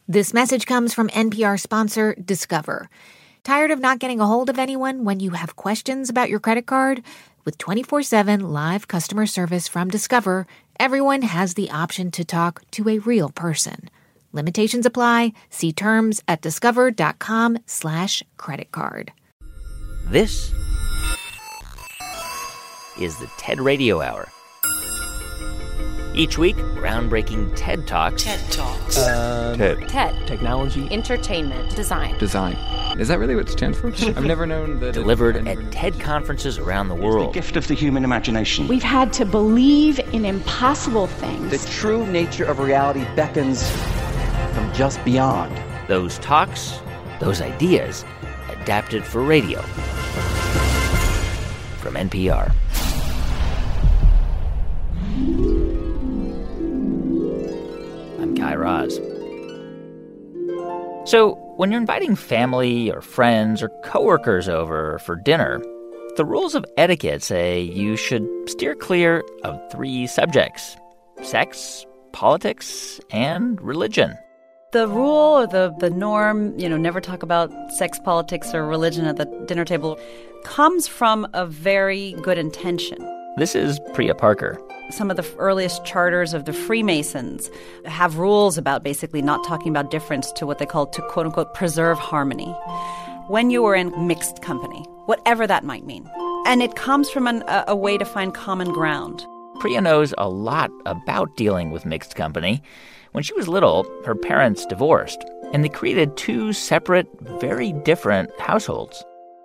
This message comes from NPR sponsor Discover. Tired of not getting a hold of anyone when you have questions about your credit card? With 24/7 live customer service from Discover, everyone has the option to talk to a real person. Limitations apply. See terms at discover.com/creditcard. This is the TED Radio Hour. Each week, groundbreaking TED Talks. TED Talks. TED. Technology. Entertainment. Design. Is that really what it stands for? I've never known that. Delivered at TED conferences around the world. The gift of the human imagination. We've had to believe in impossible things. The true nature of reality beckons from just beyond. Those talks, those ideas, adapted for radio. From NPR. I'm Guy Raz. So, when you're inviting family or friends or coworkers over for dinner, the rules of etiquette say you should steer clear of 3 subjects: sex, politics, and religion. The rule or the norm, never talk about sex, politics, or religion at the dinner table, comes from a very good intention. This is Priya Parker. Some of the earliest charters of the Freemasons have rules about basically not talking about difference to what they call to, quote-unquote, preserve harmony when you are in mixed company, whatever that might mean. And it comes from a way to find common ground. Priya knows a lot about dealing with mixed company. When she was little, her parents divorced, and they created 2 separate, very different households.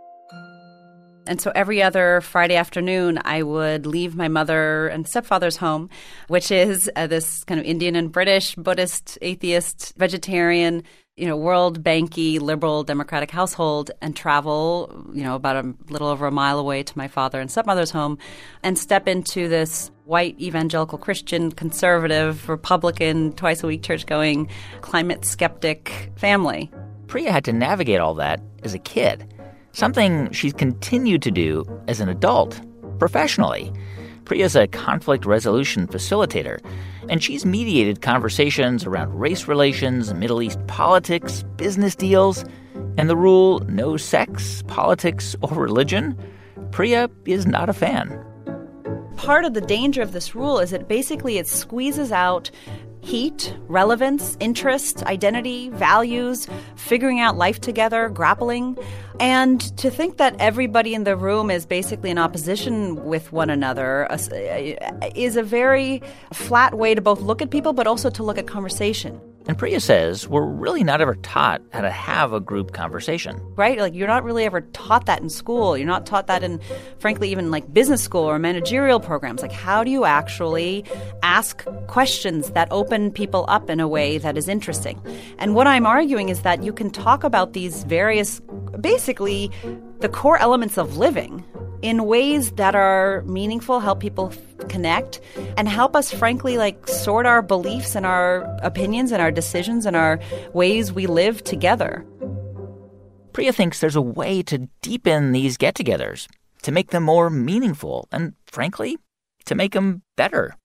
And so every other Friday afternoon, I would leave my mother and stepfather's home, which is this kind of Indian and British, Buddhist, atheist, vegetarian, World Banky, liberal, democratic household, and travel, about a little over a mile away to my father and stepmother's home and step into this white evangelical Christian, conservative, Republican, twice-a-week church-going, climate skeptic family. Priya had to navigate all that as a kid. Something she's continued to do as an adult, professionally. Priya's a conflict resolution facilitator, and she's mediated conversations around race relations, Middle East politics, business deals, and the rule no sex, politics, or religion. Priya is not a fan. Part of the danger of this rule is that basically it squeezes out heat, relevance, interest, identity, values, figuring out life together, grappling. And to think that everybody in the room is basically in opposition with one another is a very flat way to both look at people but also to look at conversation. And Priya says we're really not ever taught how to have a group conversation. Right? Like, you're not really ever taught that in school. You're not taught that in, frankly, even like business school or managerial programs. Like, how do you actually ask questions that open people up in a way that is interesting? And what I'm arguing is that you can talk about these various, basically, the core elements of living in ways that are meaningful, help people connect, and help us, frankly, sort our beliefs and our opinions and our decisions and our ways we live together. Priya thinks there's a way to deepen these get-togethers, to make them more meaningful, and, frankly, to make them better.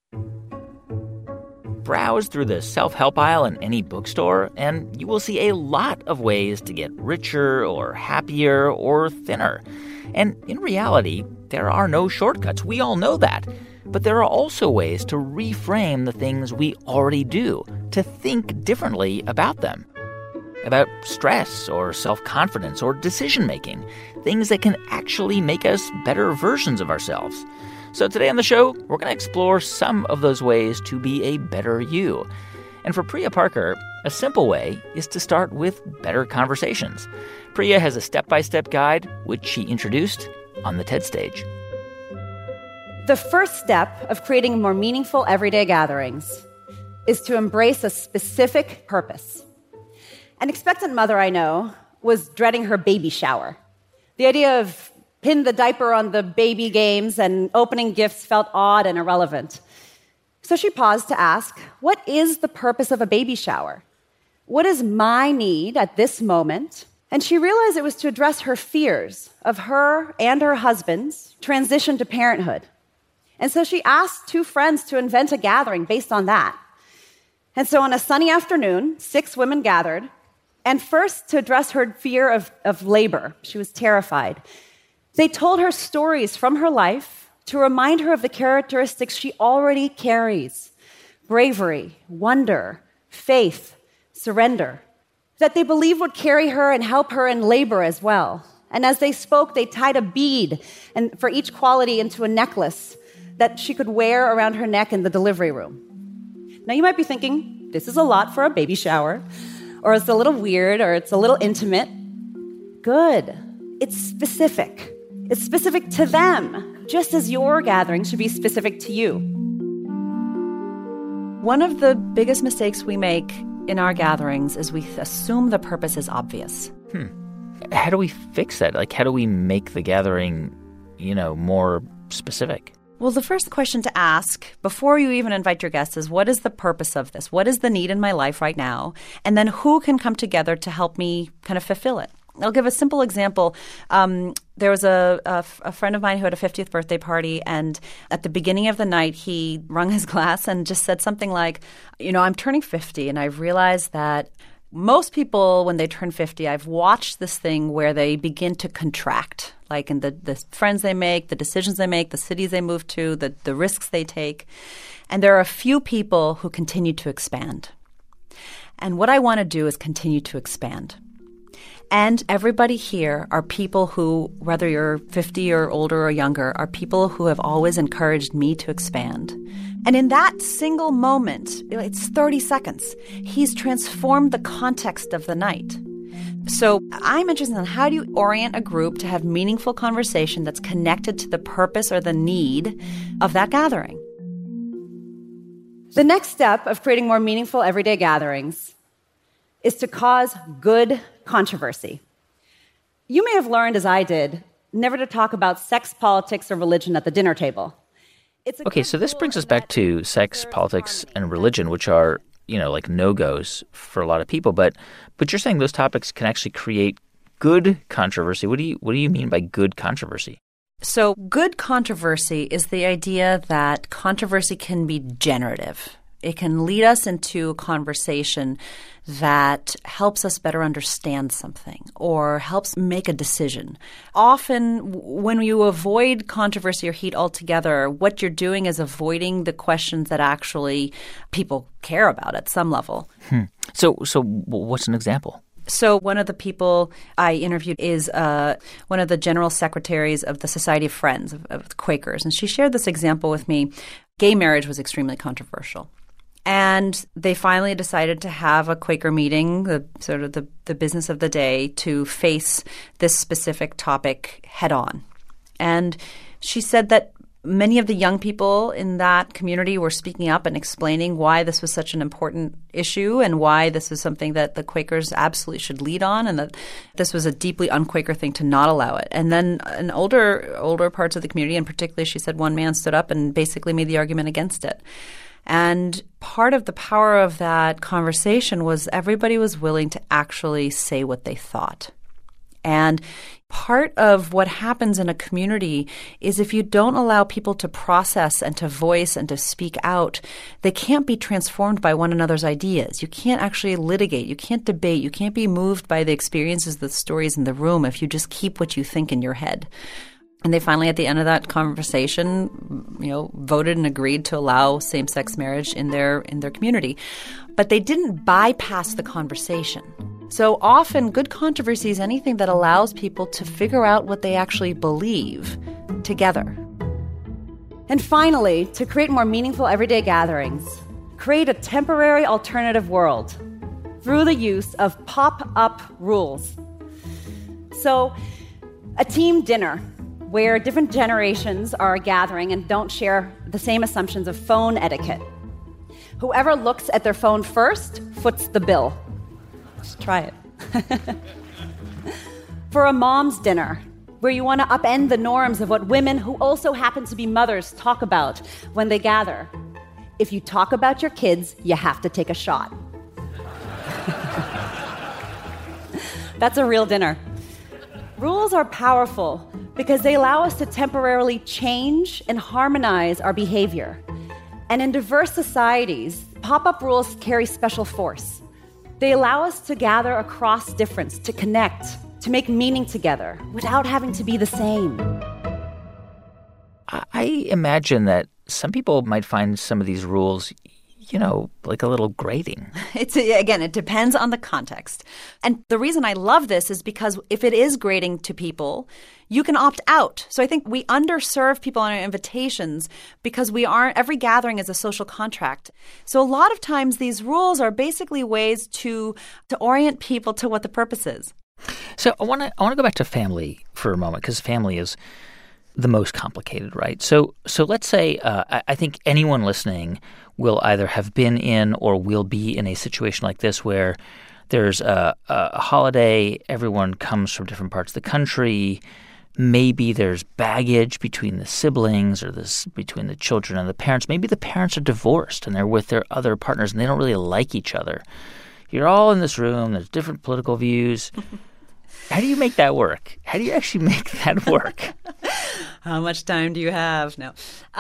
Browse through the self-help aisle in any bookstore, and you will see a lot of ways to get richer or happier or thinner. And in reality, there are no shortcuts. We all know that. But there are also ways to reframe the things we already do, to think differently about them. About stress or self-confidence or decision-making, things that can actually make us better versions of ourselves. So today on the show, we're going to explore some of those ways to be a better you. And for Priya Parker, a simple way is to start with better conversations. Priya has a step-by-step guide, which she introduced on the TED stage. The first step of creating more meaningful everyday gatherings is to embrace a specific purpose. An expectant mother I know was dreading her baby shower. The idea of pin the diaper on the baby games and opening gifts felt odd and irrelevant. So she paused to ask, what is the purpose of a baby shower? What is my need at this moment? And she realized it was to address her fears of her and her husband's transition to parenthood. And so she asked 2 friends to invent a gathering based on that. And so on a sunny afternoon, 6 women gathered, and first to address her fear of labor, she was terrified. They told her stories from her life to remind her of the characteristics she already carries: bravery, wonder, faith, surrender, that they believed would carry her and help her in labor as well. And as they spoke, they tied a bead and for each quality into a necklace that she could wear around her neck in the delivery room. Now you might be thinking, this is a lot for a baby shower, or it's a little weird, or it's a little intimate. Good. It's specific. It's specific to them, just as your gathering should be specific to you. One of the biggest mistakes we make in our gatherings is we assume the purpose is obvious. How do we fix that? Like, how do we make the gathering, more specific? Well, the first question to ask before you even invite your guests is, what is the purpose of this? What is the need in my life right now? And then who can come together to help me kind of fulfill it? I'll give a simple example. There was a friend of mine who had a 50th birthday party, and at the beginning of the night, he rung his glass and just said something like, I'm turning 50, and I've realized that most people, when they turn 50, I've watched this thing where they begin to contract, like in the friends they make, the decisions they make, the cities they move to, the risks they take. And there are a few people who continue to expand. And what I want to do is continue to expand. And everybody here are people who, whether you're 50 or older or younger, are people who have always encouraged me to expand. And in that single moment, it's 30 seconds, he's transformed the context of the night. So I'm interested in how do you orient a group to have meaningful conversation that's connected to the purpose or the need of that gathering. The next step of creating more meaningful everyday gatherings is to cause good controversy. You may have learned, as I did, never to talk about sex, politics, or religion at the dinner table. Okay, so this brings us back to sex, politics, and religion, which are, like no-goes for a lot of people. But you're saying those topics can actually create good controversy. What do you mean by good controversy? So good controversy is the idea that controversy can be generative. It can lead us into a conversation that helps us better understand something or helps make a decision. Often, when you avoid controversy or heat altogether, what you're doing is avoiding the questions that actually people care about at some level. So what's an example? So one of the people I interviewed is one of the general secretaries of the Society of Friends of Quakers, and she shared this example with me. Gay marriage was extremely controversial. And they finally decided to have a Quaker meeting, the business of the day, to face this specific topic head on. And she said that many of the young people in that community were speaking up and explaining why this was such an important issue and why this is something that the Quakers absolutely should lead on, and that this was a deeply un-Quaker thing to not allow it. And then in older parts of the community, and particularly she said one man stood up and basically made the argument against it. And part of the power of that conversation was everybody was willing to actually say what they thought. And part of what happens in a community is if you don't allow people to process and to voice and to speak out, they can't be transformed by one another's ideas. You can't actually litigate. You can't debate. You can't be moved by the experiences, the stories in the room if you just keep what you think in your head. And they finally, at the end of that conversation, voted and agreed to allow same-sex marriage in their community. But they didn't bypass the conversation. So often, good controversy is anything that allows people to figure out what they actually believe together. And finally, to create more meaningful everyday gatherings, create a temporary alternative world through the use of pop-up rules. So, a team dinner where different generations are gathering and don't share the same assumptions of phone etiquette. Whoever looks at their phone first foots the bill. Just try it. For a mom's dinner, where you want to upend the norms of what women who also happen to be mothers talk about when they gather. If you talk about your kids, you have to take a shot. That's a real dinner. Rules are powerful because they allow us to temporarily change and harmonize our behavior. And in diverse societies, pop-up rules carry special force. They allow us to gather across difference, to connect, to make meaning together without having to be the same. I imagine that some people might find some of these rules, like a little grating. It depends on the context. And the reason I love this is because if it is grating to people, you can opt out. So I think we underserve people on our invitations because every gathering is a social contract. So a lot of times these rules are basically ways to orient people to what the purpose is. So I want to go back to family for a moment, because family is the most complicated, right? So let's say I think anyone listening will either have been in or will be in a situation like this where there's a holiday, everyone comes from different parts of the country, maybe there's baggage between the siblings or between the children and the parents. Maybe the parents are divorced and they're with their other partners and they don't really like each other. You're all in this room, there's different political views. How do you make that work? How do you actually make that work? How much time do you have? No.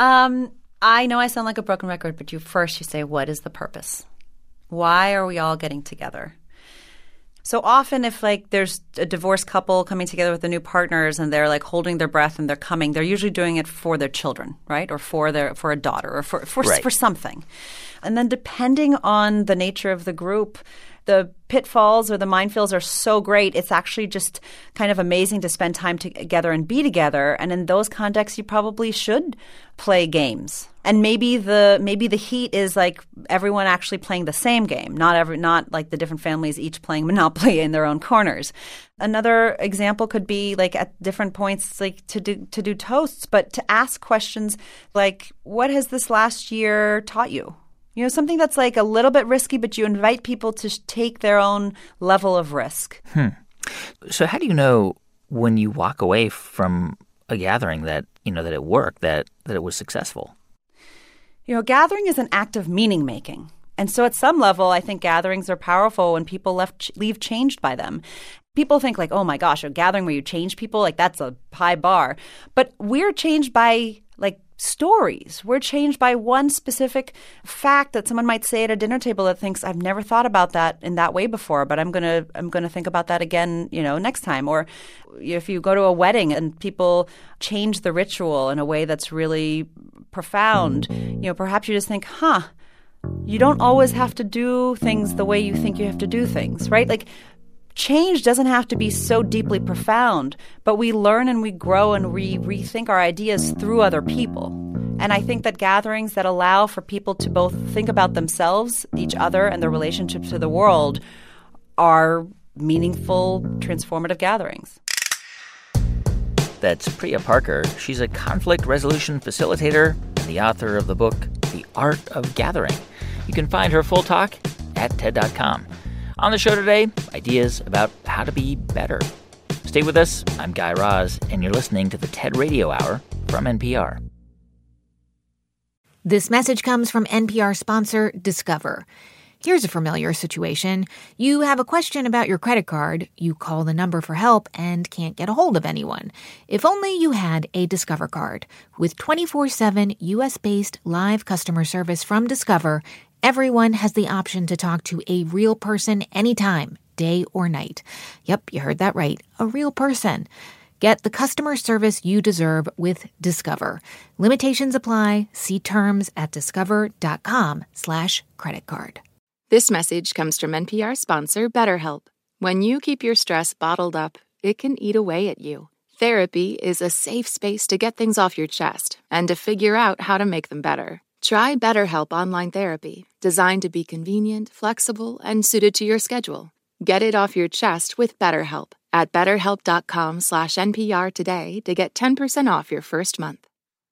I know I sound like a broken record, but you say, what is the purpose? Why are we all getting together? So often if there's a divorced couple coming together with the new partners and they're holding their breath and they're coming, they're usually doing it for their children, right? Or for a daughter or for something. And then depending on the nature of the group, the pitfalls or the minefields are so great. It's actually just kind of amazing to spend time together and be together. And in those contexts, you probably should play games. And maybe the heat is everyone actually playing the same game, not like the different families each playing Monopoly in their own corners. Another example could be at different points to do toasts, but to ask questions like, what has this last year taught you? Something that's a little bit risky, but you invite people to take their own level of risk. So how do you know when you walk away from a gathering that it worked, that it was successful? Gathering is an act of meaning making. And so at some level, I think gatherings are powerful when people leave changed by them. People think oh my gosh, a gathering where you change people, that's a high bar. But we're changed by stories. We're changed by one specific fact that someone might say at a dinner table that thinks, I've never thought about that in that way before, but I'm gonna think about that again, next time. Or if you go to a wedding and people change the ritual in a way that's really profound, perhaps you just think, you don't always have to do things the way you think you have to do things, right? Change doesn't have to be so deeply profound, but we learn and we grow and we rethink our ideas through other people. And I think that gatherings that allow for people to both think about themselves, each other, and their relationship to the world are meaningful, transformative gatherings. That's Priya Parker. She's a conflict resolution facilitator and the author of the book, The Art of Gathering. You can find her full talk at TED.com. On the show today, ideas about how to be better. Stay with us. I'm Guy Raz, and you're listening to the TED Radio Hour from NPR. This message comes from NPR sponsor Discover. Here's a familiar situation. You have a question about your credit card. You call the number for help and can't get a hold of anyone. If only you had a Discover card. With 24/7 U.S.-based live customer service from Discover, everyone has the option to talk to a real person anytime, day or night. Yep, you heard that right. A real person. Get the customer service you deserve with Discover. Limitations apply. See terms at discover.com/creditcard. This message comes from NPR sponsor BetterHelp. When you keep your stress bottled up, it can eat away at you. Therapy is a safe space to get things off your chest and to figure out how to make them better. Try BetterHelp Online Therapy, designed to be convenient, flexible, and suited to your schedule. Get it off your chest with BetterHelp at BetterHelp.com/NPR today to get 10% off your first month.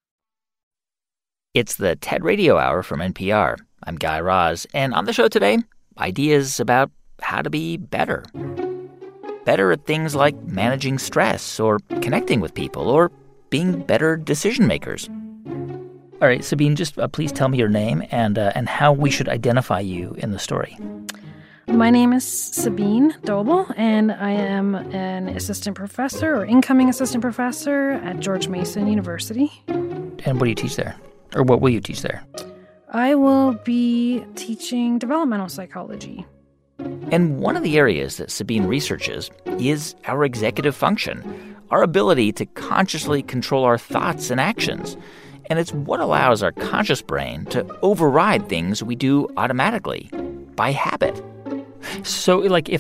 It's the TED Radio Hour from NPR. I'm Guy Raz, and on the show today, ideas about how to be better. Better at things like managing stress or connecting with people or being better decision makers. All right, Sabine, just please tell me your name and how we should identify you in the story. My name is Sabine Doble, and I am an assistant professor or incoming assistant professor at George Mason University. And what do you teach there? Or what will you teach there? I will be teaching developmental psychology. And one of the areas that Sabine researches is our executive function, our ability to consciously control our thoughts and actions. And it's what allows our conscious brain to override things we do automatically by habit. So,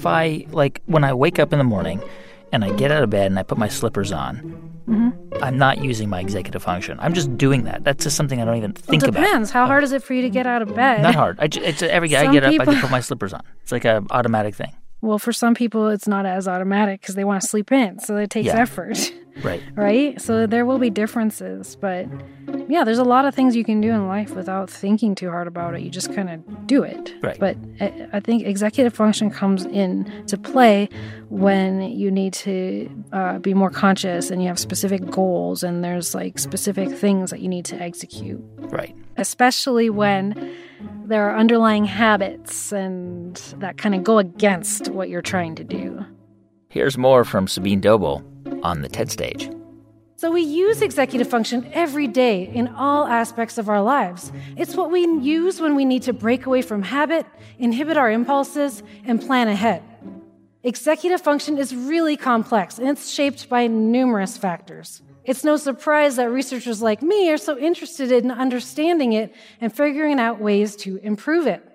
when I wake up in the morning and I get out of bed and I put my slippers on, I'm not using my executive function. I'm just doing that. That's just something I don't even think about. It depends. How hard is it for you to get out of bed? Not hard. Every day I get up, I can put my slippers on. It's like an automatic thing. Well, for some people, it's not as automatic because they want to sleep in, so it takes effort. Right. Right? So there will be differences. But yeah, there's a lot of things you can do in life without thinking too hard about it. You just kind of do it. Right. But I think executive function comes into play when you need to be more conscious and you have specific goals and there's like specific things that you need to execute. Right. Especially when there are underlying habits and that kind of go against what you're trying to do. Here's more from Sabine Doble on the TED stage. So we use executive function every day in all aspects of our lives. It's what we use when we need to break away from habit, inhibit our impulses, and plan ahead. Executive function is really complex, and it's shaped by numerous factors. It's no surprise that researchers like me are so interested in understanding it and figuring out ways to improve it.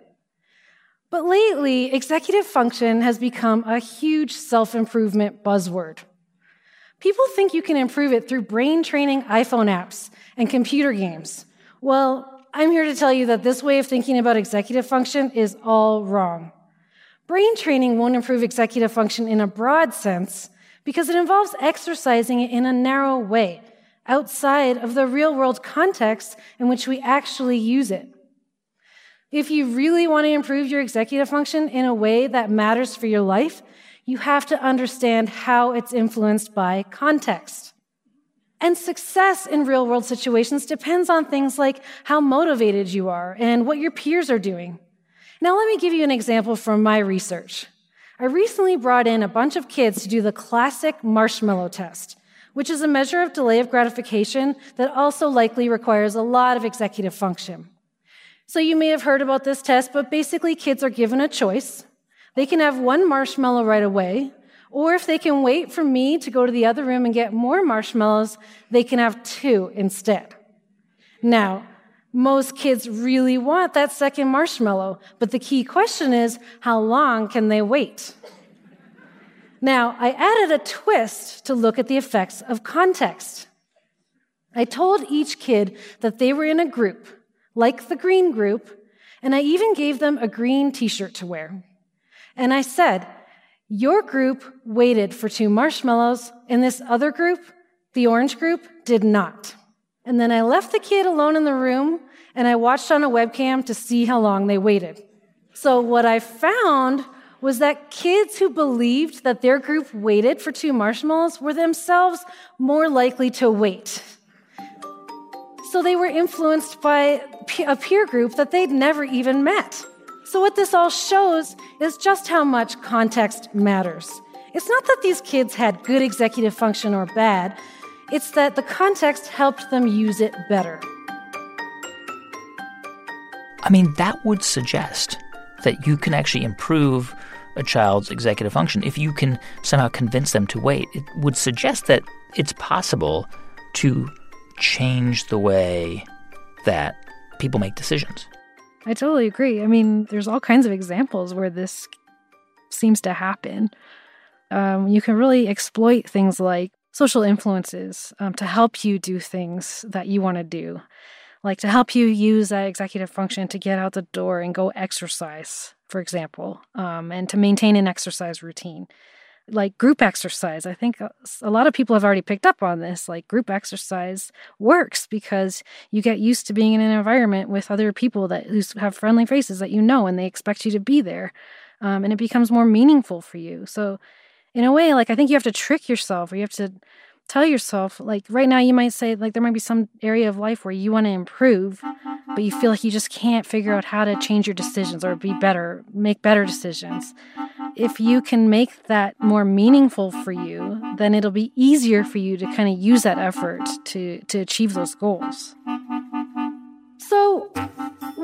But lately, executive function has become a huge self-improvement buzzword. People think you can improve it through brain-training iPhone apps and computer games. Well, I'm here to tell you that this way of thinking about executive function is all wrong. Brain training won't improve executive function in a broad sense because it involves exercising it in a narrow way, outside of the real-world context in which we actually use it. If you really want to improve your executive function in a way that matters for your life, you have to understand how it's influenced by context. And success in real-world situations depends on things like how motivated you are and what your peers are doing. Now, let me give you an example from my research. I recently brought in a bunch of kids to do the classic marshmallow test, which is a measure of delay of gratification that also likely requires a lot of executive function. So you may have heard about this test, but basically kids are given a choice. They can have one marshmallow right away, or if they can wait for me to go to the other room and get more marshmallows, they can have 2 instead. Now, most kids really want that second marshmallow, but the key question is, how long can they wait? Now, I added a twist to look at the effects of context. I told each kid that they were in a group, like the green group, and I even gave them a green t-shirt to wear. And I said, your group waited for 2 marshmallows, and this other group, the orange group, did not. And then I left the kid alone in the room, and I watched on a webcam to see how long they waited. So what I found was that kids who believed that their group waited for 2 marshmallows were themselves more likely to wait. So they were influenced by a peer group that they'd never even met. So what this all shows is just how much context matters. It's not that these kids had good executive function or bad, it's that the context helped them use it better. I mean, that would suggest that you can actually improve a child's executive function if you can somehow convince them to wait. It would suggest that it's possible to change the way that people make decisions. I totally agree. I mean, there's all kinds of examples where this seems to happen. You can really exploit things like social influences to help you do things that you want to do, like to help you use that executive function to get out the door and go exercise, for example, and to maintain an exercise routine. Like group exercise, I think a lot of people have already picked up on this. Like group exercise works because you get used to being in an environment with other people who have friendly faces that you know and they expect you to be there. And it becomes more meaningful for you. So in a way, like I think you have to trick yourself or you have to tell yourself, like right now you might say like there might be some area of life where you want to improve, but you feel like you just can't figure out how to change your decisions or be better, make better decisions. If you can make that more meaningful for you, then it'll be easier for you to kind of use that effort to achieve those goals. So,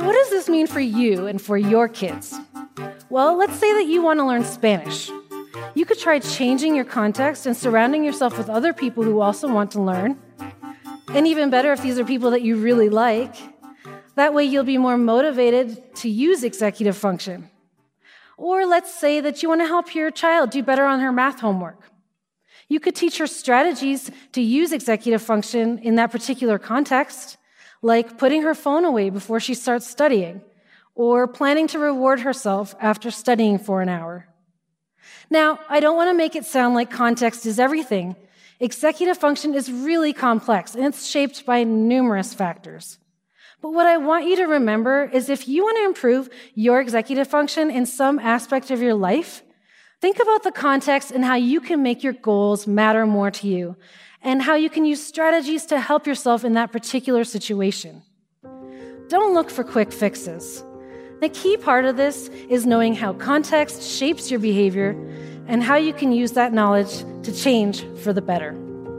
what does this mean for you and for your kids? Well, let's say that you want to learn Spanish. You could try changing your context and surrounding yourself with other people who also want to learn. And even better if these are people that you really like. That way you'll be more motivated to use executive function. Or let's say that you want to help your child do better on her math homework. You could teach her strategies to use executive function in that particular context, like putting her phone away before she starts studying, or planning to reward herself after studying for an hour. Now, I don't want to make it sound like context is everything. Executive function is really complex, and it's shaped by numerous factors. But what I want you to remember is if you want to improve your executive function in some aspect of your life, think about the context and how you can make your goals matter more to you, and how you can use strategies to help yourself in that particular situation. Don't look for quick fixes. The key part of this is knowing how context shapes your behavior and how you can use that knowledge to change for the better.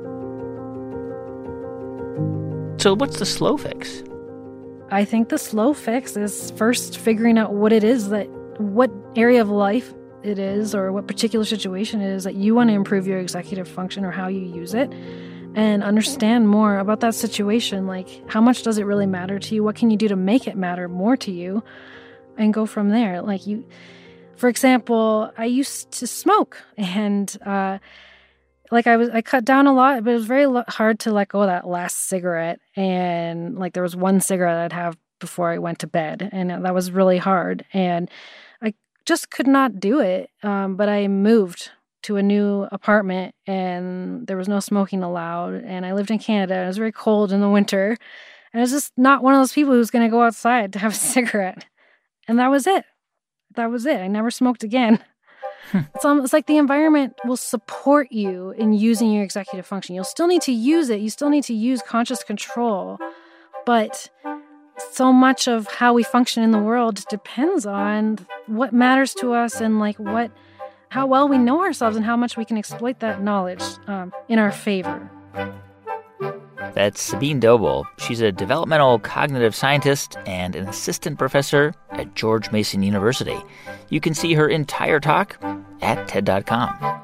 So what's the slow fix? I think the slow fix is first figuring out what it is what area of life it is or what particular situation it is that you want to improve your executive function or how you use it, and understand more about that situation. Like, how much does it really matter to you? What can you do to make it matter more to you? And go from there. For example, I used to smoke, and I cut down a lot, but it was very hard to let go of that last cigarette. And there was one cigarette I'd have before I went to bed, and that was really hard. And I just could not do it. But I moved to a new apartment, and there was no smoking allowed. And I lived in Canada, and it was very cold in the winter. And I was just not one of those people who's going to go outside to have a cigarette. And that was it. I never smoked again. It's like the environment will support you in using your executive function. You'll still need to use it. You still need to use conscious control. But so much of how we function in the world depends on what matters to us and how well we know ourselves and how much we can exploit that knowledge in our favor. That's Sabine Doble. She's a developmental cognitive scientist and an assistant professor at George Mason University. You can see her entire talk at TED.com.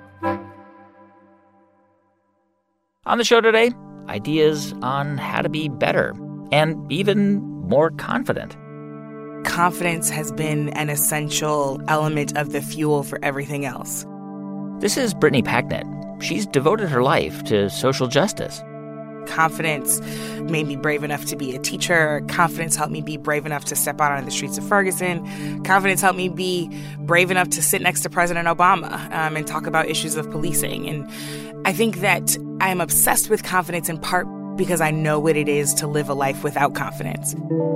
On the show today, ideas on how to be better and even more confident. Confidence has been an essential element of the fuel for everything else. This is Brittany Packnett. She's devoted her life to social justice. Confidence made me brave enough to be a teacher. Confidence helped me be brave enough to step out on the streets of Ferguson. Confidence helped me be brave enough to sit next to President Obama and talk about issues of policing. And I think that I am obsessed with confidence in part because I know what it is to live a life without confidence.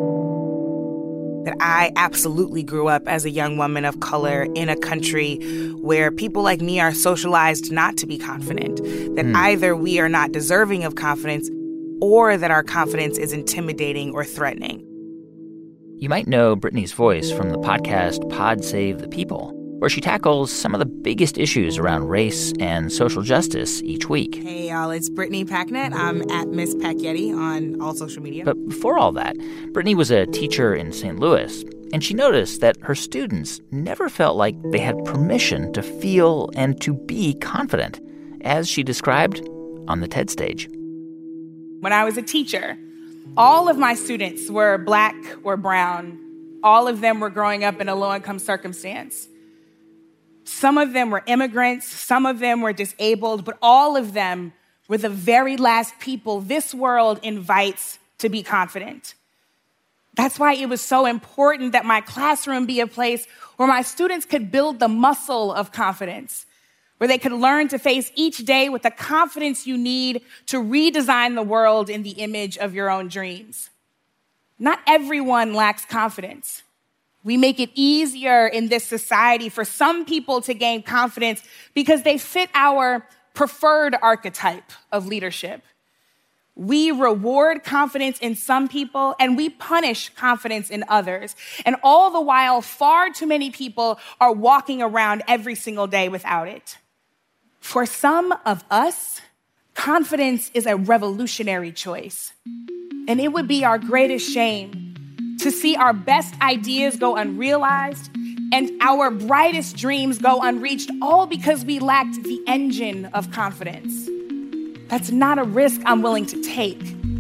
That I absolutely grew up as a young woman of color in a country where people like me are socialized not to be confident. That either we are not deserving of confidence or that our confidence is intimidating or threatening. You might know Brittany's voice from the podcast Pod Save the People, where she tackles some of the biggest issues around race and social justice each week. Hey, y'all, it's Brittany Packnett. I'm at Miss Pacyetti on all social media. But before all that, Brittany was a teacher in St. Louis, and she noticed that her students never felt like they had permission to feel and to be confident, as she described on the TED stage. When I was a teacher, all of my students were Black or brown. All of them were growing up in a low-income circumstance. Some of them were immigrants, some of them were disabled, but all of them were the very last people this world invites to be confident. That's why it was so important that my classroom be a place where my students could build the muscle of confidence, where they could learn to face each day with the confidence you need to redesign the world in the image of your own dreams. Not everyone lacks confidence. We make it easier in this society for some people to gain confidence because they fit our preferred archetype of leadership. We reward confidence in some people and we punish confidence in others. And all the while, far too many people are walking around every single day without it. For some of us, confidence is a revolutionary choice. And it would be our greatest shame to see our best ideas go unrealized and our brightest dreams go unreached, all because we lacked the engine of confidence. That's not a risk I'm willing to take.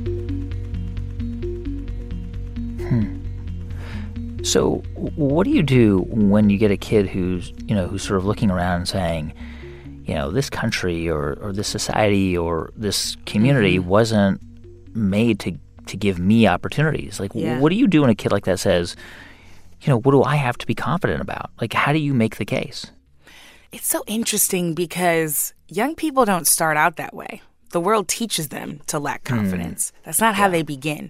So what do you do when you get a kid who's sort of looking around and saying, this country or this society or this community wasn't made to give me opportunities? Like, what do you do when a kid like that says, what do I have to be confident about? Like, how do you make the case? It's so interesting because young people don't start out that way. The world teaches them to lack confidence. That's not how they begin.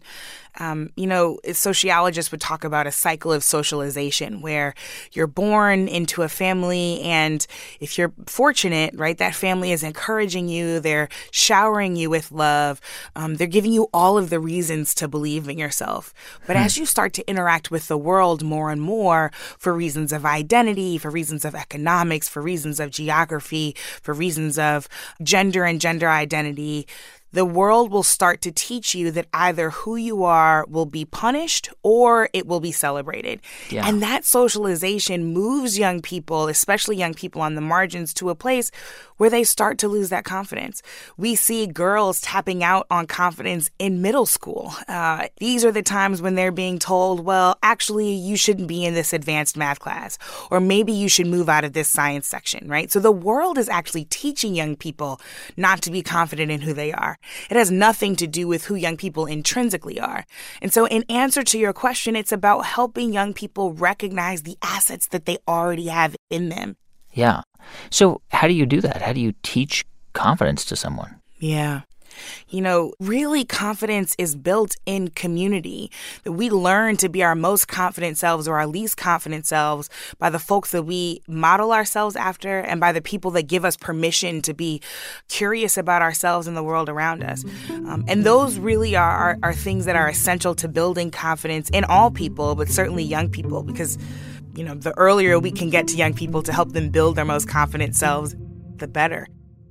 Sociologists would talk about a cycle of socialization where you're born into a family, and if you're fortunate, right, that family is encouraging you. They're showering you with love. They're giving you all of the reasons to believe in yourself. But as you start to interact with the world more and more for reasons of identity, for reasons of economics, for reasons of geography, for reasons of gender and gender identity, the world will start to teach you that either who you are will be punished or it will be celebrated. Yeah. And that socialization moves young people, especially young people on the margins, to a place where they start to lose that confidence. We see girls tapping out on confidence in middle school. These are the times when they're being told, well, actually, you shouldn't be in this advanced math class, or maybe you should move out of this science section, right? So the world is actually teaching young people not to be confident in who they are. It has nothing to do with who young people intrinsically are. And so in answer to your question, it's about helping young people recognize the assets that they already have in them. Yeah. So how do you do that? How do you teach confidence to someone? Yeah. Really confidence is built in community. That we learn to be our most confident selves or our least confident selves by the folks that we model ourselves after and by the people that give us permission to be curious about ourselves and the world around us. And those really are things that are essential to building confidence in all people, but certainly young people, because the earlier we can get to young people to help them build their most confident selves, the better.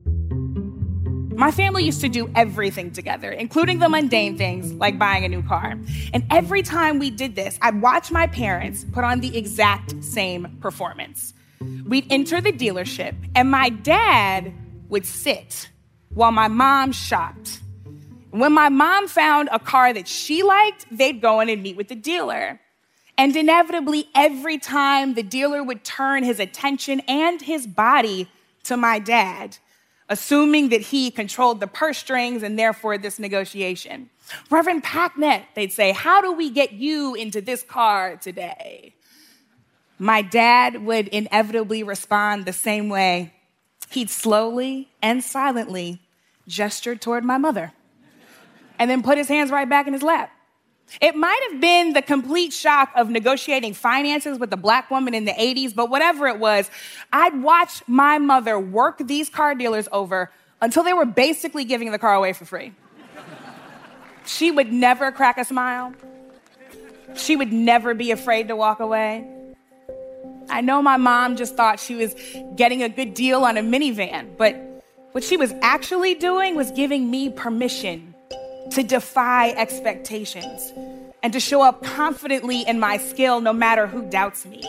My family used to do everything together, including the mundane things like buying a new car. And every time we did this, I'd watch my parents put on the exact same performance. We'd enter the dealership, and my dad would sit while my mom shopped. When my mom found a car that she liked, they'd go in and meet with the dealer. And inevitably, every time the dealer would turn his attention and his body to my dad, assuming that he controlled the purse strings and therefore this negotiation. Reverend Packnett, they'd say, how do we get you into this car today? My dad would inevitably respond the same way. He'd slowly and silently gesture toward my mother and then put his hands right back in his lap. It might have been the complete shock of negotiating finances with a black woman in the 80s, but whatever it was, I'd watch my mother work these car dealers over until they were basically giving the car away for free. She would never crack a smile. She would never be afraid to walk away. I know my mom just thought she was getting a good deal on a minivan, but what she was actually doing was giving me permission to defy expectations and to show up confidently in my skill no matter who doubts me.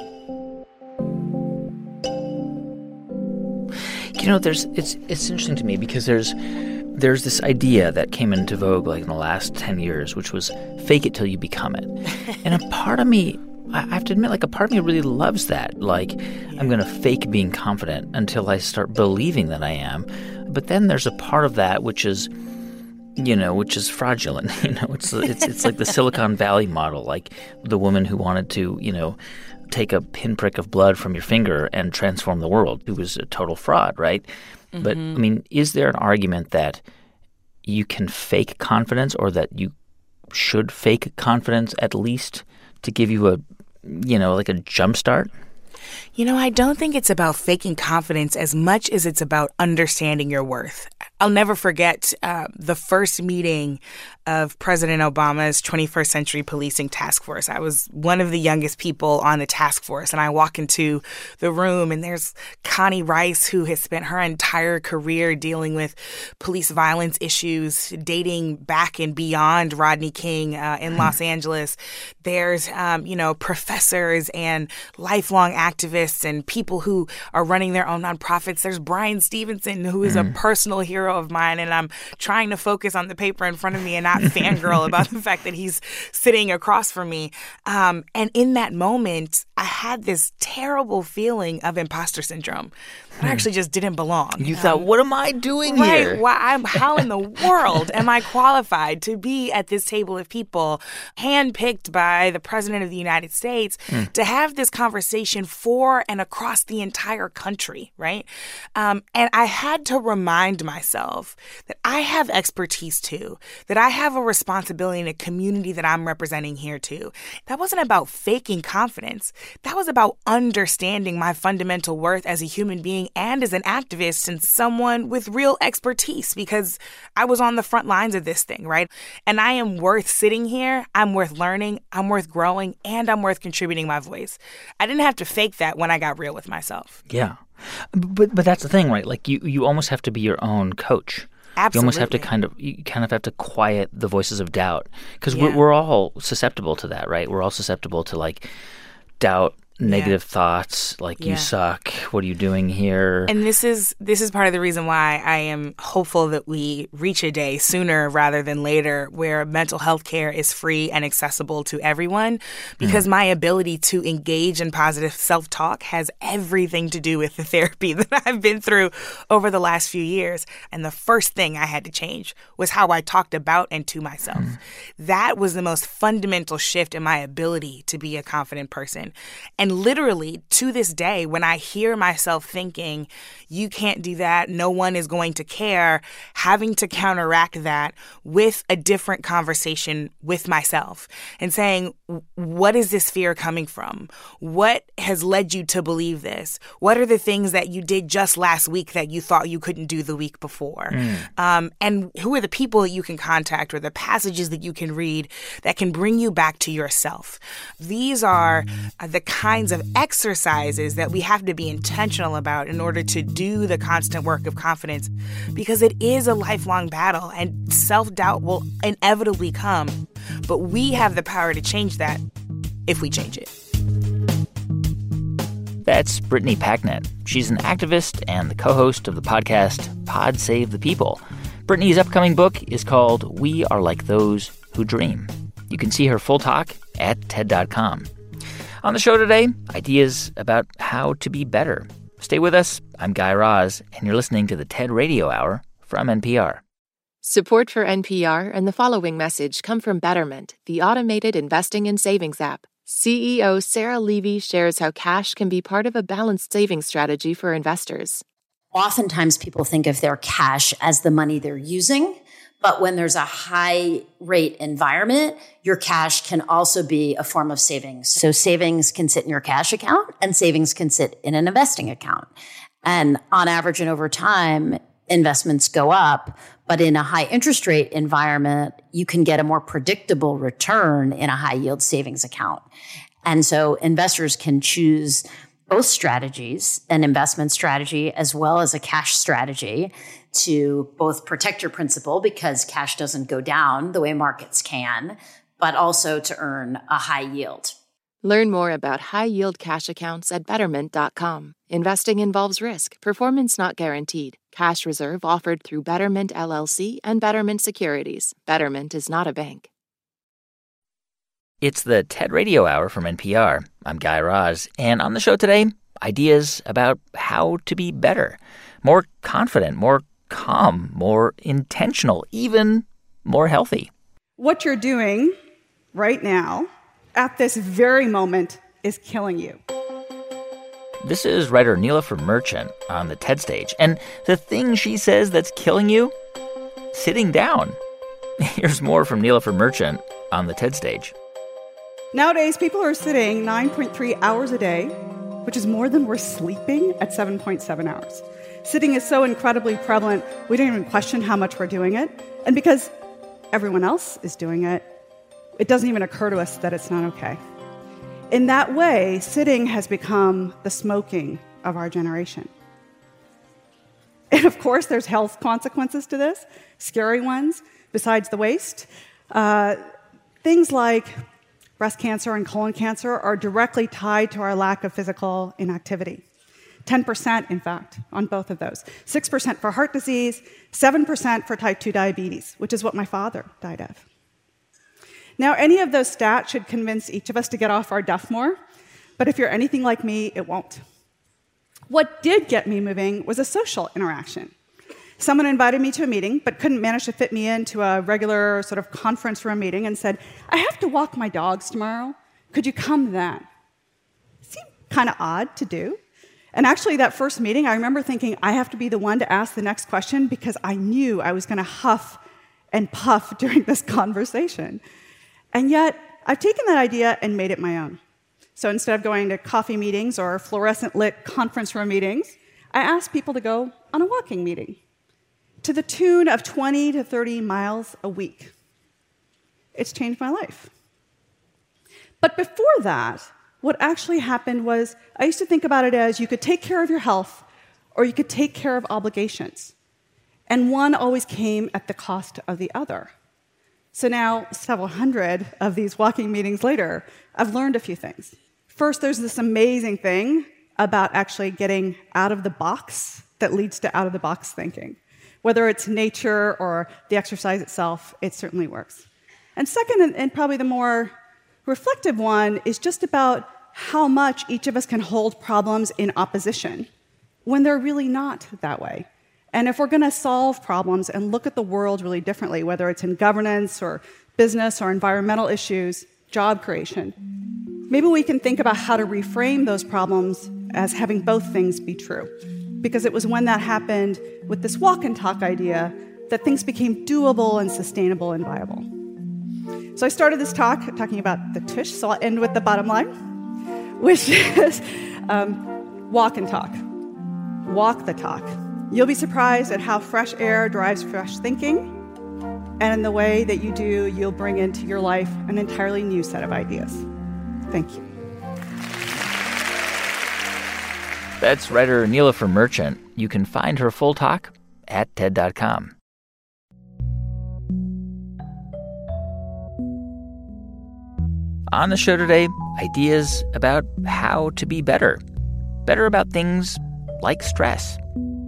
It's interesting to me because there's this idea that came into vogue like in the last 10 years, which was fake it till you become it. And a part of me, I have to admit, a part of me really loves that. I'm going to fake being confident until I start believing that I am. But then there's a part of that which is fraudulent. It's like the Silicon Valley model, like the woman who wanted to, take a pinprick of blood from your finger and transform the world, who was a total fraud, right? Mm-hmm. But, is there an argument that you can fake confidence or that you should fake confidence at least to give you a jump start? I don't think it's about faking confidence as much as it's about understanding your worth. I'll never forget the first meeting of President Obama's 21st Century Policing Task Force. I was one of the youngest people on the task force, and I walk into the room, and there's Connie Rice, who has spent her entire career dealing with police violence issues, dating back and beyond Rodney King in Los Angeles. There's, professors and lifelong activists and people who are running their own nonprofits. There's Brian Stevenson, who is a personal hero of mine, and I'm trying to focus on the paper in front of me and not fangirl about the fact that he's sitting across from me. And in that moment, I had this terrible feeling of imposter syndrome. I actually just didn't belong. You thought, what am I doing here? Right. How in the world am I qualified to be at this table of people, handpicked by the President of the United States, to have this conversation for and across the entire country, right? And I had to remind myself that I have expertise too, that I have a responsibility in a community that I'm representing here too. That wasn't about faking confidence. That was about understanding my fundamental worth as a human being and as an activist and someone with real expertise, because I was on the front lines of this thing, right? And I am worth sitting here. I'm worth learning. I'm worth growing, and I'm worth contributing my voice. I didn't have to fake that when I got real with myself. Yeah. But that's the thing, right? Like you almost have to be your own coach. Absolutely. You almost have to kind of have to quiet the voices of doubt, because we're all susceptible to that, right? We're all susceptible to like doubt, negative thoughts, like you suck, what are you doing here? And this is part of the reason why I am hopeful that we reach a day sooner rather than later where mental health care is free and accessible to everyone, because my ability to engage in positive self-talk has everything to do with the therapy that I've been through over the last few years. And the first thing I had to change was how I talked about and to myself. That was the most fundamental shift in my ability to be a confident person. And literally, to this day, when I hear myself thinking, you can't do that, no one is going to care, having to counteract that with a different conversation with myself and saying, what is this fear coming from? What has led you to believe this? What are the things that you did just last week that you thought you couldn't do the week before? And who are the people that you can contact or the passages that you can read that can bring you back to yourself? These are the kinds of exercises that we have to be intentional about in order to do the constant work of confidence, because it is a lifelong battle and self-doubt will inevitably come. But we have the power to change that if we change it. That's Brittany Packnett. She's an activist and the co-host of the podcast Pod Save the People. Brittany's upcoming book is called We Are Like Those Who Dream. You can see her full talk at TED.com. On the show today, ideas about how to be better. Stay with us. I'm Guy Raz, and you're listening to the TED Radio Hour from NPR. Support for NPR and the following message come from Betterment, the automated investing and savings app. CEO Sarah Levy shares how cash can be part of a balanced savings strategy for investors. Oftentimes people think of their cash as the money they're using. But when there's a high rate environment, your cash can also be a form of savings. So savings can sit in your cash account and savings can sit in an investing account. And on average and over time, investments go up. But in a high interest rate environment, you can get a more predictable return in a high yield savings account. And so investors can choose both strategies, an investment strategy as well as a cash strategy, to both protect your principal because cash doesn't go down the way markets can, but also to earn a high yield. Learn more about high-yield cash accounts at Betterment.com. Investing involves risk. Performance not guaranteed. Cash reserve offered through Betterment LLC and Betterment Securities. Betterment is not a bank. It's the TED Radio Hour from NPR. I'm Guy Raz, and on the show today, ideas about how to be better, more confident, more calm, more intentional, even more healthy. What you're doing right now, at this very moment, is killing you. This is writer Nilofer Merchant on the TED stage, and the thing she says that's killing you? Sitting down. Here's more from Nilofer Merchant on the TED stage. Nowadays, people are sitting 9.3 hours a day, which is more than we're sleeping at 7.7 hours. Sitting is so incredibly prevalent, we don't even question how much we're doing it. And because everyone else is doing it, it doesn't even occur to us that it's not okay. In that way, sitting has become the smoking of our generation. And of course, there's health consequences to this, scary ones, besides the waste. Things like breast cancer and colon cancer are directly tied to our lack of physical inactivity. 10%, in fact, on both of those. 6% for heart disease, 7% for type 2 diabetes, which is what my father died of. Now, any of those stats should convince each of us to get off our duff more, but if you're anything like me, it won't. What did get me moving was a social interaction. Someone invited me to a meeting, but couldn't manage to fit me into a regular sort of conference room meeting and said, I have to walk my dogs tomorrow. Could you come then? It seemed kind of odd to do. And actually, that first meeting, I remember thinking, I have to be the one to ask the next question because I knew I was going to huff and puff during this conversation. And yet, I've taken that idea and made it my own. So instead of going to coffee meetings or fluorescent-lit conference room meetings, I asked people to go on a walking meeting to the tune of 20 to 30 miles a week. It's changed my life. But before that, what actually happened was I used to think about it as you could take care of your health or you could take care of obligations. And one always came at the cost of the other. So now, several hundred of these walking meetings later, I've learned a few things. First, there's this amazing thing about actually getting out of the box that leads to out-of-the-box thinking. Whether it's nature or the exercise itself, it certainly works. And second, and probably the more reflective one, is just about how much each of us can hold problems in opposition when they're really not that way. And if we're going to solve problems and look at the world really differently, whether it's in governance or business or environmental issues, job creation, maybe we can think about how to reframe those problems as having both things be true. Because it was when that happened with this walk and talk idea that things became doable and sustainable and viable. So I started this talk talking about the tush, so I'll end with the bottom line, which is walk and talk. Walk the talk. You'll be surprised at how fresh air drives fresh thinking, and in the way that you do, you'll bring into your life an entirely new set of ideas. Thank you. That's writer Nilofer Merchant. You can find her full talk at TED.com. On the show today, ideas about how to be better. Better about things like stress.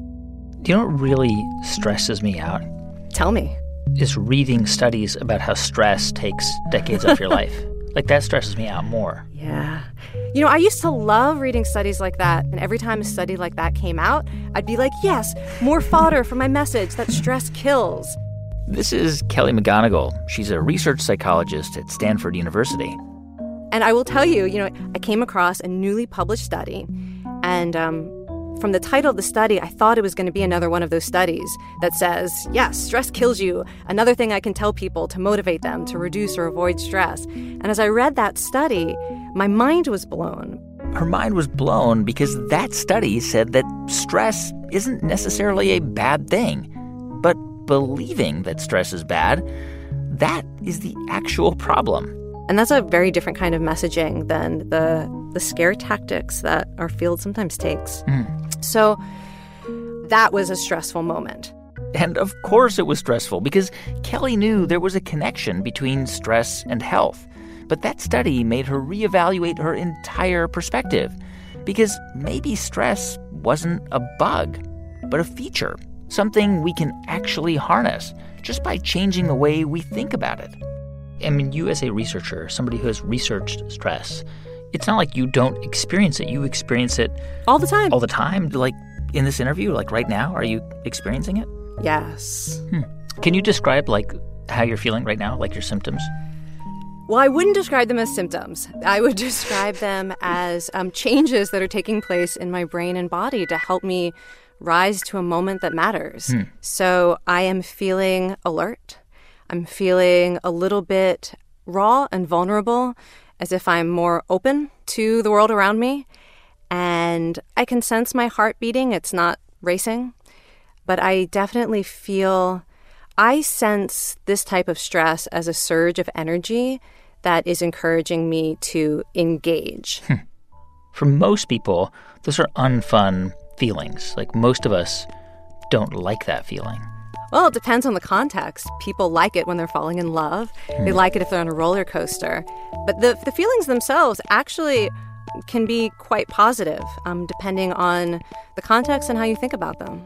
Do you know what really stresses me out? Tell me. Is reading studies about how stress takes decades off your life. Like, that stresses me out more. Yeah. You know, I used to love reading studies like that, and every time a study like that came out, I'd be like, yes, more fodder for my message that stress kills. This is Kelly McGonigal. She's a research psychologist at Stanford University. And I will tell you, I came across a newly published study, and from the title of the study, I thought it was going to be another one of those studies that says, yes, stress kills you. Another thing I can tell people to motivate them to reduce or avoid stress. And as I read that study, my mind was blown. Her mind was blown because that study said that stress isn't necessarily a bad thing. But believing that stress is bad, that is the actual problem. And that's a very different kind of messaging than the scare tactics that our field sometimes takes. So that was a stressful moment. And of course it was stressful because Kelly knew there was a connection between stress and health. But that study made her reevaluate her entire perspective because maybe stress wasn't a bug, but a feature, something we can actually harness just by changing the way we think about it. I mean, you as a researcher, somebody who has researched stress, it's not like you don't experience it. You experience it all the time. All the time? Like in this interview, like right now, are you experiencing it? Yes. Can you describe like how you're feeling right now, like your symptoms? Well, I wouldn't describe them as symptoms. I would describe them as changes that are taking place in my brain and body to help me rise to a moment that matters. So I am feeling alert. I'm feeling a little bit raw and vulnerable, as if I'm more open to the world around me. And I can sense my heart beating. It's not racing, but I definitely I sense this type of stress as a surge of energy that is encouraging me to engage. For most people, those are unfun feelings. Like, most of us don't like that feeling. Well, it depends on the context. People like it when they're falling in love. They like it if they're on a roller coaster. But the feelings themselves actually can be quite positive, depending on the context and how you think about them.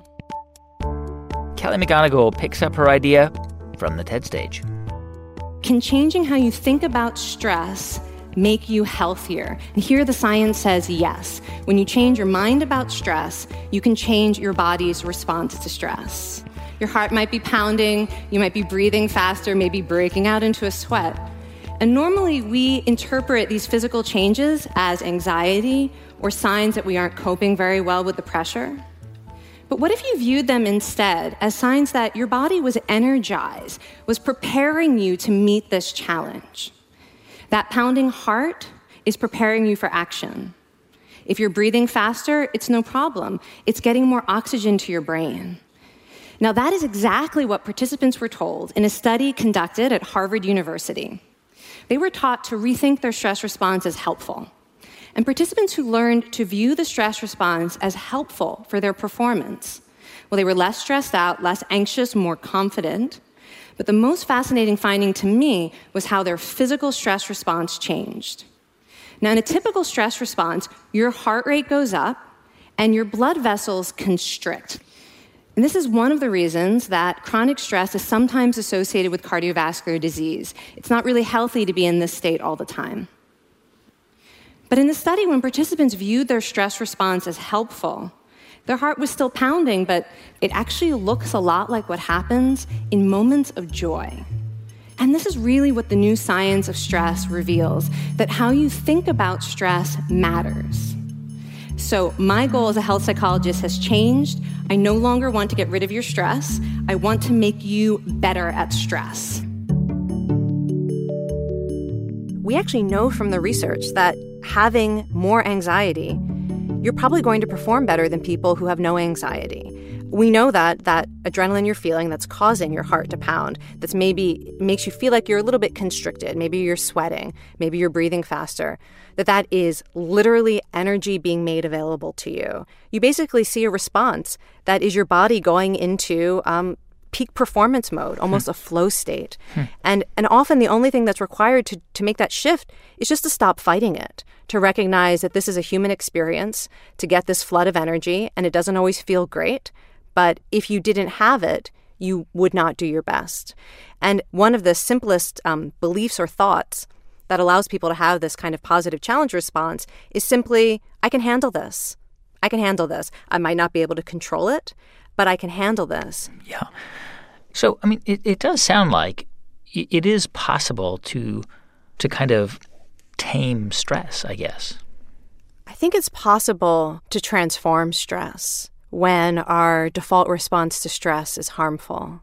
Kelly McGonigal picks up her idea from the TED stage. Can changing how you think about stress make you healthier? And here the science says yes. When you change your mind about stress, you can change your body's response to stress. Your heart might be pounding, you might be breathing faster, maybe breaking out into a sweat. And normally we interpret these physical changes as anxiety or signs that we aren't coping very well with the pressure. But what if you viewed them instead as signs that your body was energized, was preparing you to meet this challenge? That pounding heart is preparing you for action. If you're breathing faster, it's no problem. It's getting more oxygen to your brain. Now, that is exactly what participants were told in a study conducted at Harvard University. They were taught to rethink their stress response as helpful. And participants who learned to view the stress response as helpful for their performance, well, they were less stressed out, less anxious, more confident. But the most fascinating finding to me was how their physical stress response changed. Now, in a typical stress response, your heart rate goes up and your blood vessels constrict. And this is one of the reasons that chronic stress is sometimes associated with cardiovascular disease. It's not really healthy to be in this state all the time. But in the study, when participants viewed their stress response as helpful, their heart was still pounding, but it actually looks a lot like what happens in moments of joy. And this is really what the new science of stress reveals, that how you think about stress matters. So my goal as a health psychologist has changed. I no longer want to get rid of your stress. I want to make you better at stress. We actually know from the research that having more anxiety, you're probably going to perform better than people who have no anxiety. We know that adrenaline you're feeling that's causing your heart to pound, that's maybe makes you feel like you're a little bit constricted, maybe you're sweating, maybe you're breathing faster, that is literally energy being made available to you. You basically see a response that is your body going into peak performance mode, almost a flow state. And often the only thing that's required to make that shift is just to stop fighting it, to recognize that this is a human experience, to get this flood of energy, and it doesn't always feel great. But if you didn't have it, you would not do your best. And one of the simplest beliefs or thoughts that allows people to have this kind of positive challenge response is simply, I can handle this. I can handle this. I might not be able to control it, but I can handle this. Yeah. So, I mean, it does sound like it is possible to kind of tame stress, I guess. I think it's possible to transform stress when our default response to stress is harmful.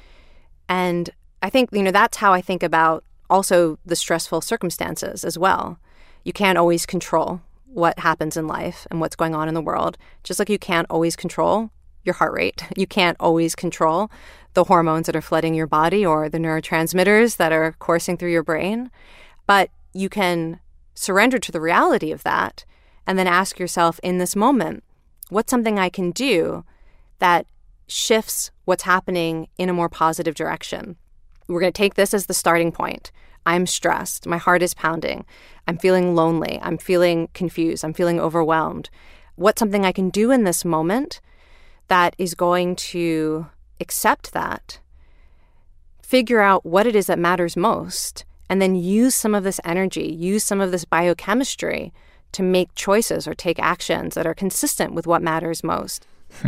And I think, that's how I think about also the stressful circumstances as well. You can't always control what happens in life and what's going on in the world, just like you can't always control your heart rate. You can't always control the hormones that are flooding your body or the neurotransmitters that are coursing through your brain. But you can surrender to the reality of that and then ask yourself in this moment, what's something I can do that shifts what's happening in a more positive direction? We're going to take this as the starting point. I'm stressed. My heart is pounding. I'm feeling lonely. I'm feeling confused. I'm feeling overwhelmed. What's something I can do in this moment that is going to accept that, figure out what it is that matters most, and then use some of this energy, use some of this biochemistry to make choices or take actions that are consistent with what matters most.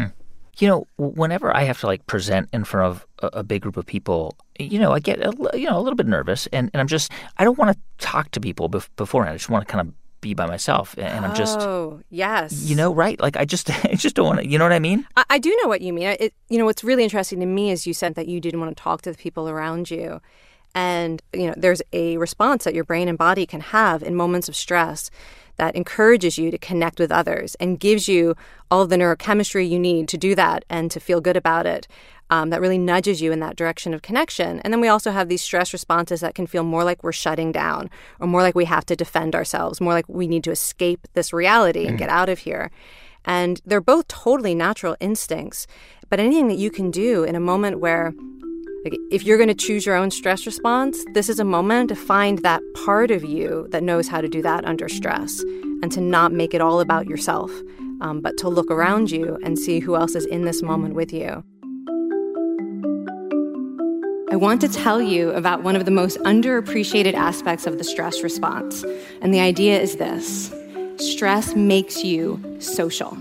Whenever I have to present in front of a big group of people, I get a little bit nervous, and I don't want to talk to people beforehand. I just want to kind of be by myself, and I'm just yes, right? I just don't want to. You know what I mean? I do know what you mean. What's really interesting to me is you said that you didn't want to talk to the people around you, and there's a response that your brain and body can have in moments of stress that encourages you to connect with others and gives you all of the neurochemistry you need to do that and to feel good about it. That really nudges you in that direction of connection. And then we also have these stress responses that can feel more like we're shutting down, or more like we have to defend ourselves, more like we need to escape this reality and get out of here. And they're both totally natural instincts. But anything that you can do in a moment where, like, if you're going to choose your own stress response, this is a moment to find that part of you that knows how to do that under stress, and to not make it all about yourself, but to look around you and see who else is in this moment with you. I want to tell you about one of the most underappreciated aspects of the stress response. And the idea is this: stress makes you social.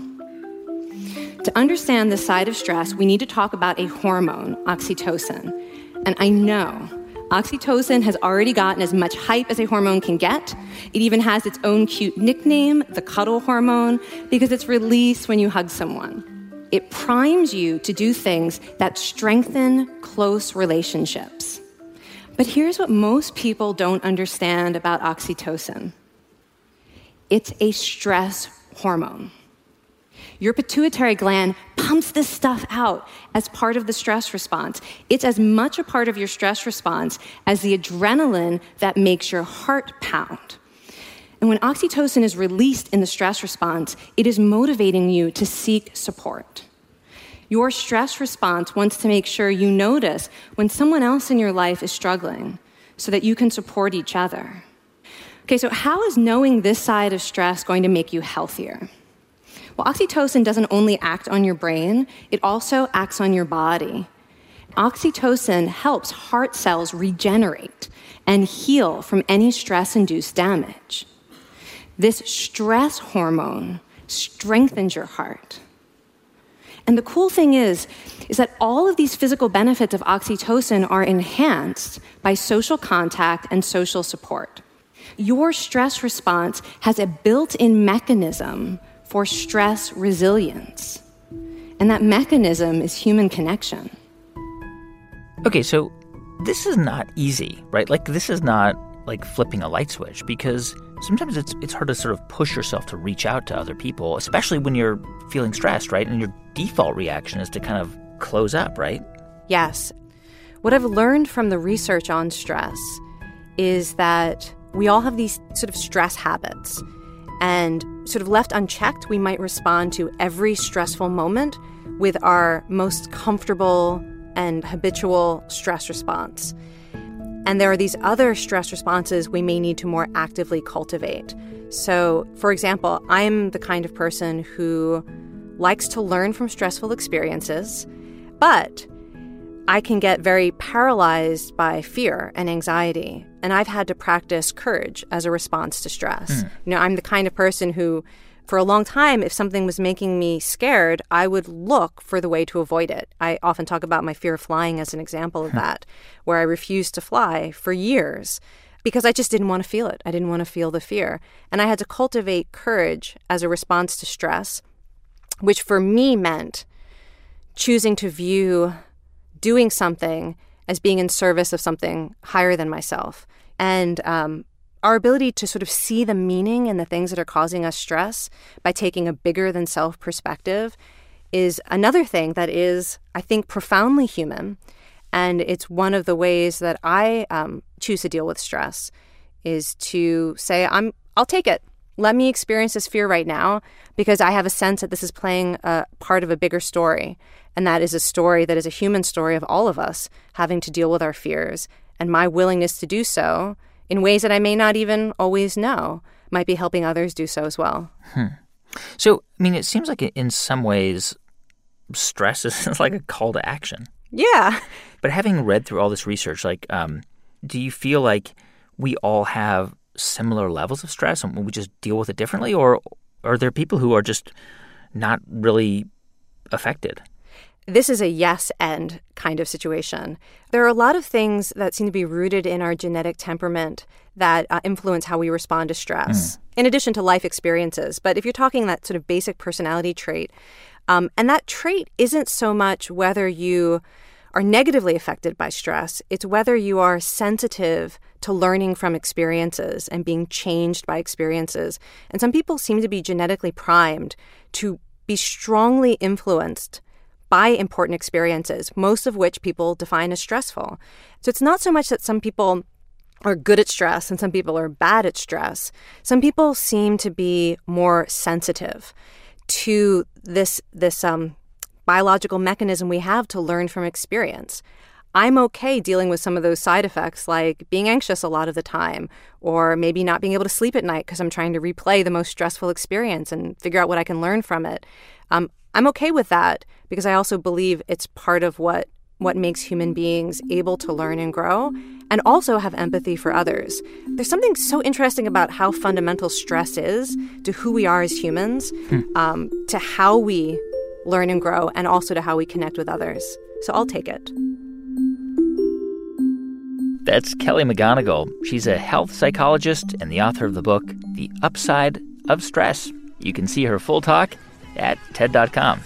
To understand this side of stress, we need to talk about a hormone, oxytocin. And I know oxytocin has already gotten as much hype as a hormone can get. It even has its own cute nickname, the cuddle hormone, because it's released when you hug someone. It primes you to do things that strengthen close relationships. But here's what most people don't understand about oxytocin. It's a stress hormone. Your pituitary gland pumps this stuff out as part of the stress response. It's as much a part of your stress response as the adrenaline that makes your heart pound. And when oxytocin is released in the stress response, it is motivating you to seek support. Your stress response wants to make sure you notice when someone else in your life is struggling so that you can support each other. Okay, so how is knowing this side of stress going to make you healthier? Well, oxytocin doesn't only act on your brain, it also acts on your body. Oxytocin helps heart cells regenerate and heal from any stress-induced damage. This stress hormone strengthens your heart. And the cool thing is that all of these physical benefits of oxytocin are enhanced by social contact and social support. Your stress response has a built-in mechanism for stress resilience. And that mechanism is human connection. Okay, so this is not easy, right? Like, this is not like flipping a light switch, because sometimes it's hard to sort of push yourself to reach out to other people, especially when you're feeling stressed, right? And your default reaction is to kind of close up, right? Yes. What I've learned from the research on stress is that we all have these sort of stress habits. And sort of left unchecked, we might respond to every stressful moment with our most comfortable and habitual stress response. And there are these other stress responses we may need to more actively cultivate. So, for example, I'm the kind of person who likes to learn from stressful experiences, but I can get very paralyzed by fear and anxiety. And I've had to practice courage as a response to stress. You know, I'm the kind of person who, for a long time, if something was making me scared, I would look for the way to avoid it. I often talk about my fear of flying as an example of that, where I refused to fly for years because I just didn't want to feel it. I didn't want to feel the fear. And I had to cultivate courage as a response to stress, which for me meant choosing to view doing something as being in service of something higher than myself. And our ability to sort of see the meaning in the things that are causing us stress by taking a bigger than self perspective is another thing that is, I think, profoundly human. And it's one of the ways that I choose to deal with stress, is to say, I'll take it. Let me experience this fear right now, because I have a sense that this is playing a part of a bigger story. And that is a story that is a human story of all of us having to deal with our fears. And my willingness to do so in ways that I may not even always know might be helping others do so as well. So, I mean, it seems like in some ways, stress is like a call to action. Yeah. But having read through all this research, like, do you feel like we all have similar levels of stress and we just deal with it differently? Or are there people who are just not really affected? This is a yes and kind of situation. There are a lot of things that seem to be rooted in our genetic temperament that influence how we respond to stress, in addition to life experiences. But if you're talking that sort of basic personality trait, and that trait isn't so much whether you are negatively affected by stress. It's whether you are sensitive to learning from experiences and being changed by experiences. And some people seem to be genetically primed to be strongly influenced by important experiences, most of which people define as stressful. So it's not so much that some people are good at stress and some people are bad at stress. Some people seem to be more sensitive to this biological mechanism we have to learn from experience. I'm okay dealing with some of those side effects, like being anxious a lot of the time, or maybe not being able to sleep at night because I'm trying to replay the most stressful experience and figure out what I can learn from it. I'm okay with that because I also believe it's part of what makes human beings able to learn and grow and also have empathy for others. There's something so interesting about how fundamental stress is to who we are as humans, to how we learn and grow, and also to how we connect with others. So I'll take it. That's Kelly McGonigal. She's a health psychologist and the author of the book, The Upside of Stress. You can see her full talk at TED.com.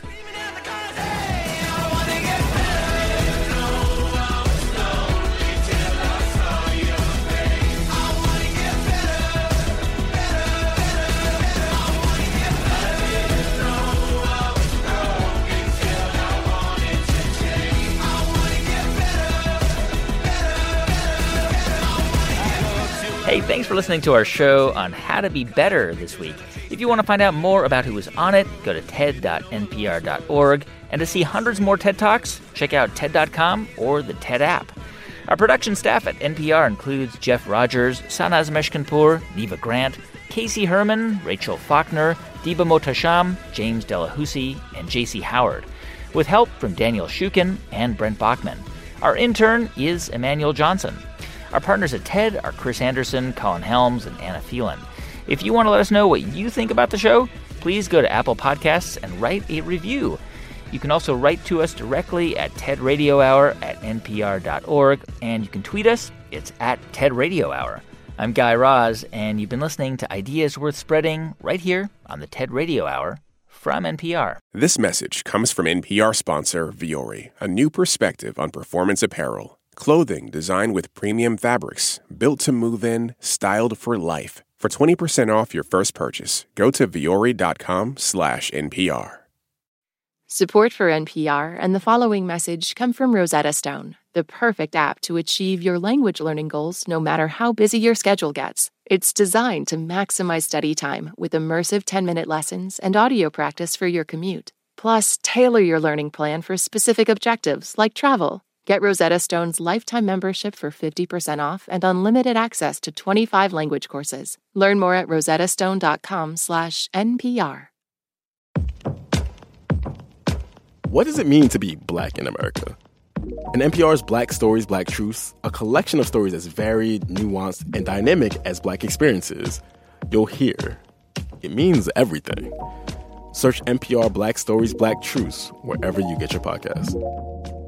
Hey, thanks for listening to our show on how to be better this week. If you want to find out more about who was on it, go to ted.npr.org. And to see hundreds more TED Talks, check out TED.com or the TED app. Our production staff at NPR includes Jeff Rogers, Sanaz Meshkinpour, Neva Grant, Casey Herman, Rachel Faulkner, Diba Mohtasham, James Delahousie, and J.C. Howard, with help from Daniel Shukin and Brent Bachman. Our intern is Emmanuel Johnson. Our partners at TED are Chris Anderson, Colin Helms, and Anna Phelan. If you want to let us know what you think about the show, please go to Apple Podcasts and write a review. You can also write to us directly at tedradiohour@npr.org, and you can tweet us. It's at tedradiohour. I'm Guy Raz, and you've been listening to Ideas Worth Spreading right here on the TED Radio Hour from NPR. This message comes from NPR sponsor Vuori, a new perspective on performance apparel. Clothing designed with premium fabrics, built to move in, styled for life. For 20% off your first purchase, go to vuori.com/NPR. Support for NPR and the following message come from Rosetta Stone, the perfect app to achieve your language learning goals no matter how busy your schedule gets. It's designed to maximize study time with immersive 10-minute lessons and audio practice for your commute. Plus, tailor your learning plan for specific objectives like travel. Get Rosetta Stone's lifetime membership for 50% off and unlimited access to 25 language courses. Learn more at rosettastone.com/NPR. What does it mean to be Black in America? In NPR's Black Stories, Black Truths, a collection of stories as varied, nuanced, and dynamic as Black experiences, you'll hear it means everything. Search NPR Black Stories, Black Truths wherever you get your podcasts.